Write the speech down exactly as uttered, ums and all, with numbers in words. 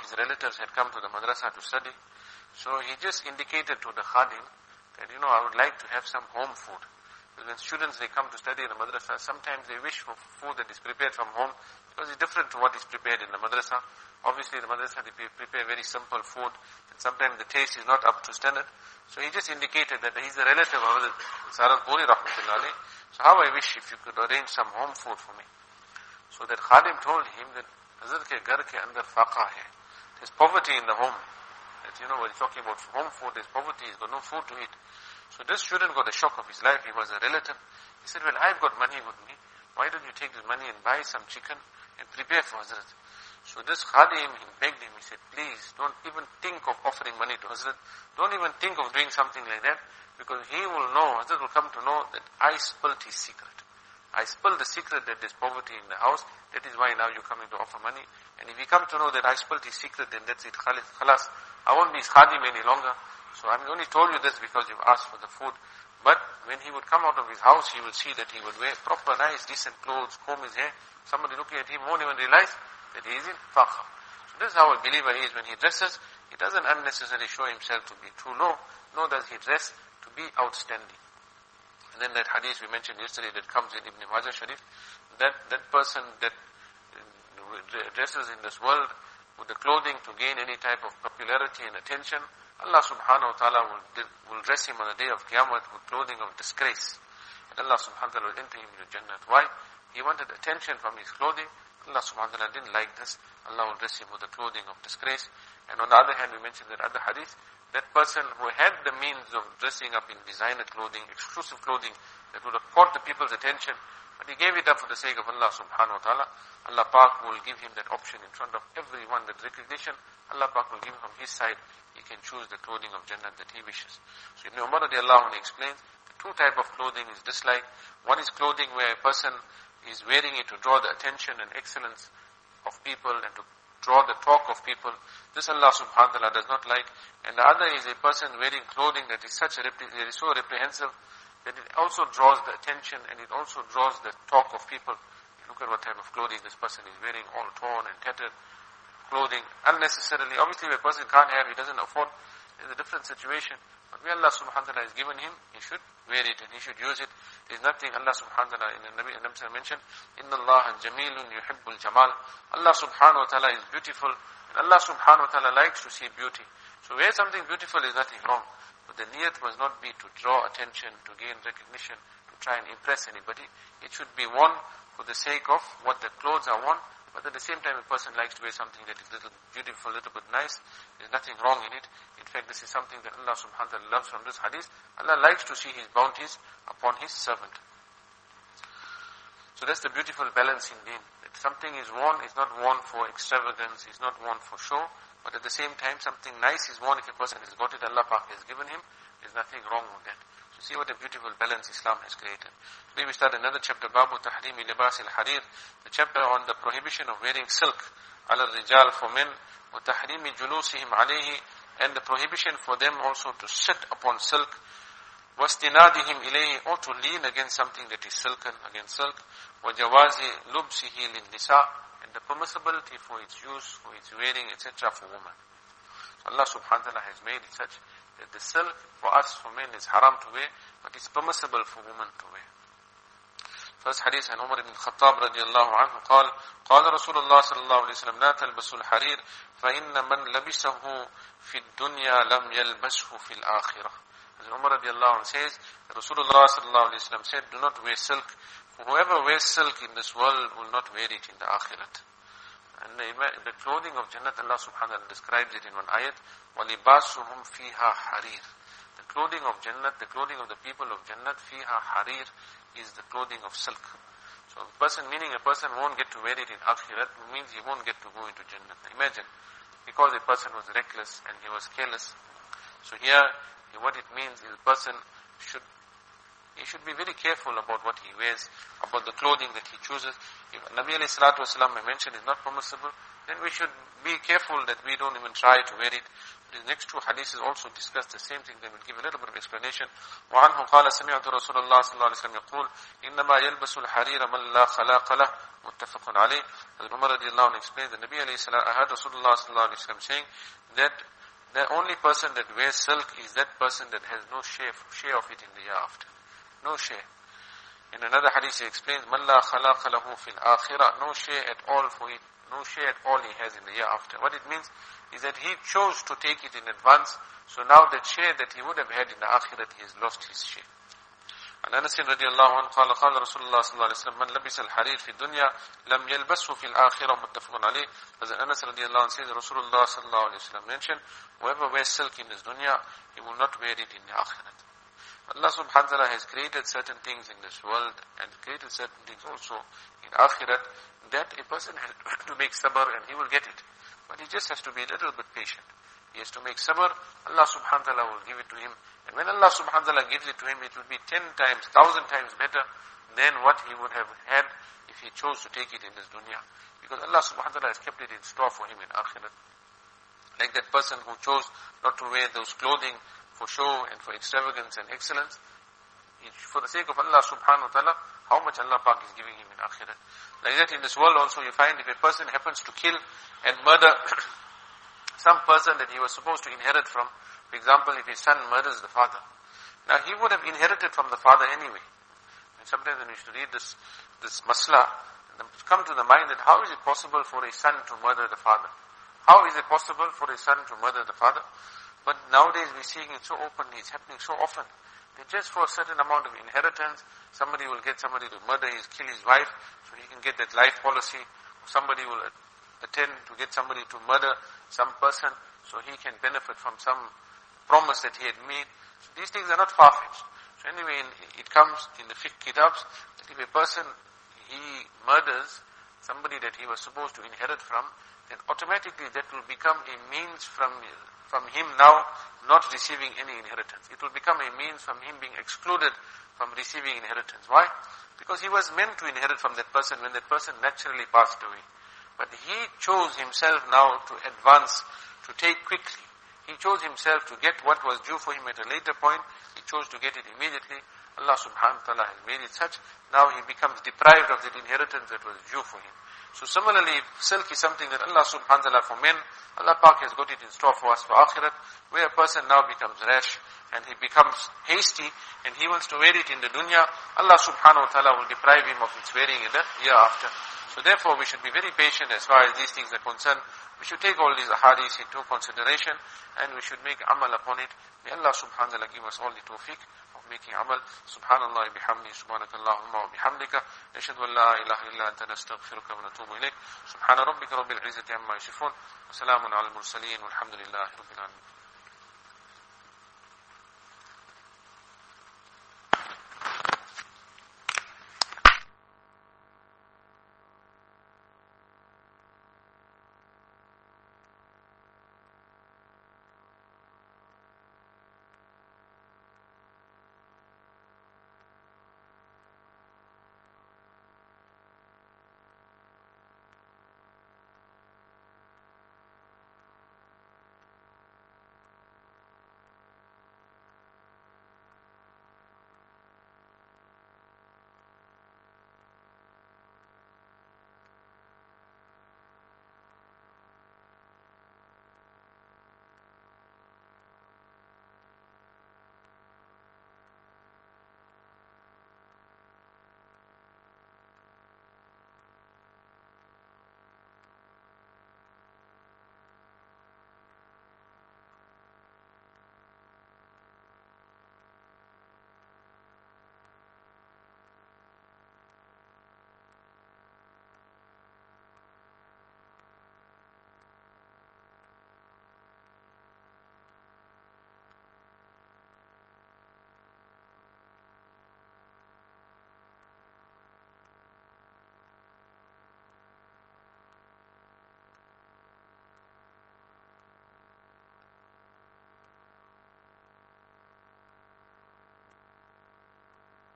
his relatives had come to the madrasa to study. So he just indicated to the khadim that, you know, I would like to have some home food. Because when students, they come to study in the madrasa, sometimes they wish for food that is prepared from home, because it's different to what is prepared in the madrasa. Obviously, the madrasa, they prepare very simple food, and sometimes the taste is not up to standard. So he just indicated that he's a relative of the Saharanpuri Rahmatullah alayhi. So how I wish if you could arrange some home food for me. So that khadim told him that Hazrat ke ghar ke andar faqa hai. There's poverty in the home. That, you know, when he's talking about home food, there's poverty, he's got no food to eat. So this student got a shock of his life. He was a relative. He said, well, I've got money with me. Why don't you take this money and buy some chicken and prepare for Hazrat? So this khadim, he begged him, he said, please don't even think of offering money to Hazrat. Don't even think of doing something like that, because he will know, Hazrat will come to know that I spilled his secret. I spilled the secret that there's poverty in the house. That is why now you're coming to offer money. And if he come to know that I spilled his secret, then that's it. Khalas. I won't be his khadim any longer. So I only told you this because you've asked for the food. But when he would come out of his house, he will see that he would wear proper, nice, decent clothes, comb his hair. Somebody looking at him won't even realize that he is in faqr. So this is how a believer is when he dresses. He doesn't unnecessarily show himself to be too low, nor does he dress to be outstanding. And then that hadith we mentioned yesterday that comes in Ibn Majah Sharif, that, that person that dresses in this world with the clothing to gain any type of popularity and attention, Allah subhanahu wa ta'ala will, will dress him on the day of Qiyamah with clothing of disgrace. And Allah subhanahu wa ta'ala will enter him into Jannah. Why? He wanted attention from his clothing. Allah subhanahu wa ta'ala didn't like this. Allah will dress him with the clothing of disgrace. And on the other hand, we mentioned that other hadith, that person who had the means of dressing up in designer clothing, exclusive clothing, that would have caught the people's attention, but he gave it up for the sake of Allah subhanahu wa ta'ala. Allah Pak will give him that option in front of everyone, that recognition. Allah Pak will give him from his side. He can choose the clothing of Jannah that he wishes. So Ibn Umar radiallahu anhu explains, the two type of clothing is disliked. One is clothing where a person is wearing it to draw the attention and excellence of people and to draw the talk of people. This Allah subhanahu wa ta'ala does not like. And the other is a person wearing clothing that is such a repre- that is so reprehensible that it also draws the attention and it also draws the talk of people. Look at what type of clothing this person is wearing, all torn and tattered clothing, unnecessarily. Obviously, if a person can't have, he doesn't afford, it's a different situation. But where Allah subhanahu wa ta'ala has given him, he should wear it and he should use it. There's nothing Allah subhanahu wa ta'ala in the Nabi mentioned, Inna Allah jamilun yuhibbul jamal. Allah subhanahu wa ta'ala is beautiful, and Allah subhanahu wa ta'ala likes to see beauty. So wear something beautiful is nothing wrong. But the niyat must not be to draw attention, to gain recognition, to try and impress anybody. It should be worn for the sake of what the clothes are worn. But at the same time, a person likes to wear something that is little beautiful, a little bit nice. There's nothing wrong in it. In fact, this is something that Allah subhanahu wa ta'ala loves from this hadith. Allah likes to see His bounties upon His servant. So that's the beautiful balance in deen. That something is worn, is not worn for extravagance, is not worn for show. But at the same time, something nice is worn if a person has got it, Allah Pak has given him. There's nothing wrong with that. So see what a beautiful balance Islam has created. Today we start another chapter, Babu Tahrimi Libas al-Harir, the chapter on the prohibition of wearing silk, ala rijal for men, wa tahrimi julusihim alayhi, and the prohibition for them also to sit upon silk, wastinadihim ilayhi, or to lean against something that is silken, against silk, wa jawazi lubsihi lin nisa, and the permissibility for its use, for its wearing, et cetera for women. So Allah subhanahu wa ta'ala has made it such that the silk for us, for men, is haram to wear, but it's permissible for women to wear. First hadith, and Umar ibn Khattab radiallahu anhu قال قال رسول الله صلى الله عليه وسلم لا تلبسوا الحرير فإن من لبسه في الدنيا لم يلبسه في الآخرة. As Umar radiallahu anhu says, Rasulullah sallallahu alayhi wa sallam said, do not wear silk. For whoever wears silk in this world will not wear it in the akhirat. And the, the clothing of Jannat, Allah subhanahu wa ta'ala describes it in one ayat, وَلِبَاسُهُمْ فِيهَا حَرِيرٌ. The clothing of Jannat, the clothing of the people of Jannat, فِيهَا حَرِيرٌ, is the clothing of silk. So a person, meaning a person won't get to wear it in akhirat, means he won't get to go into Jannat. Imagine, because a person was reckless and he was careless. So here, what it means is a person should He should be very careful about what he wears, about the clothing that he chooses. If Nabi alayhi salatu wasalam mentioned is not permissible, then we should be careful that we don't even try to wear it. The next two hadiths also discuss the same thing. They will give a little bit of explanation. وعنه قال سمعت رسول الله صلى الله عليه وسلم يقول إنما يلبس الحرير من لا خلاق له متفق عليه. As Umar radiallahu anhu explains, the Nabi alayhi salam, I heard Rasulullah sallallahu alayhi wa sallam saying that the only person that wears silk is that person that has no share, share of it in the year after. No share. In another hadith he explains, مَنْ لَا خَلَاقَ لَهُ فِي الْآخِرَةِ, no share at all for it, no share at all he has in the year after. What it means is that he chose to take it in advance, so now that share that he would have had in the akhirat, he has lost his share. And Anas radiallahu anhu قال قال رسول الله صلى الله عليه وسلم من لبس الحرير في الدنيا لم يلبسه في الآخرة متفق عليه. As Anas radiallahu anhu says, Rasulullah sallallahu alayhi wa sallam mentioned, whoever wears silk in this dunya, he will not wear it in the akhirat. Allah subhanahu wa ta'ala has created certain things in this world and created certain things also in akhirat that a person has to make sabr and he will get it. But he just has to be a little bit patient. He has to make sabr, Allah subhanahu wa ta'ala will give it to him. And when Allah subhanahu wa ta'ala gives it to him, it will be ten times, thousand times better than what he would have had if he chose to take it in this dunya. Because Allah subhanahu wa ta'ala has kept it in store for him in akhirat. Like that person who chose not to wear those clothing for show and for extravagance and excellence, for the sake of Allah subhanahu wa ta'ala, how much Allah Pak is giving him in akhirat. Like that in this world also you find if a person happens to kill and murder some person that he was supposed to inherit from, for example, if his son murders the father, now he would have inherited from the father anyway. And sometimes when we used to read this, this masla, it come to the mind that how is it possible for a son to murder the father? How is it possible for a son to murder the father? But nowadays we're seeing it so openly, it's happening so often. That just for a certain amount of inheritance, somebody will get somebody to murder his, kill his wife, so he can get that life policy. Somebody will attend to get somebody to murder some person, so he can benefit from some promise that he had made. So these things are not far-fetched. So anyway, it comes in the fiqh kitabs, that if a person, he murders somebody that he was supposed to inherit from, then automatically that will become a means from from him now not receiving any inheritance. It will become a means from him being excluded from receiving inheritance. Why? Because he was meant to inherit from that person when that person naturally passed away. But he chose himself now to advance, to take quickly. He chose himself to get what was due for him at a later point. He chose to get it immediately. Allah subhanahu wa ta'ala has made it such. Now he becomes deprived of that inheritance that was due for him. So similarly, silk is something that Allah subhanahu wa ta'ala for men, Allah Pak has got it in store for us for akhirat, where a person now becomes rash and he becomes hasty and he wants to wear it in the dunya, Allah subhanahu wa ta'ala will deprive him of its wearing in the year after. So therefore we should be very patient as far as these things are concerned. We should take all these ahadith into consideration and we should make amal upon it. May Allah subhanahu wa ta'ala give us all the tawfiq of making amal. Subhanallah bihamdi, subhanakallahumma wa bihamdika, nashhadu an la ilaha illa anta nastaghfiruka wa natubu ilayk. Subhana rabbika rabbil izzati amma yasifun, wa salamun ala al-mursaleen, walhamdulillahi rabbil alamin.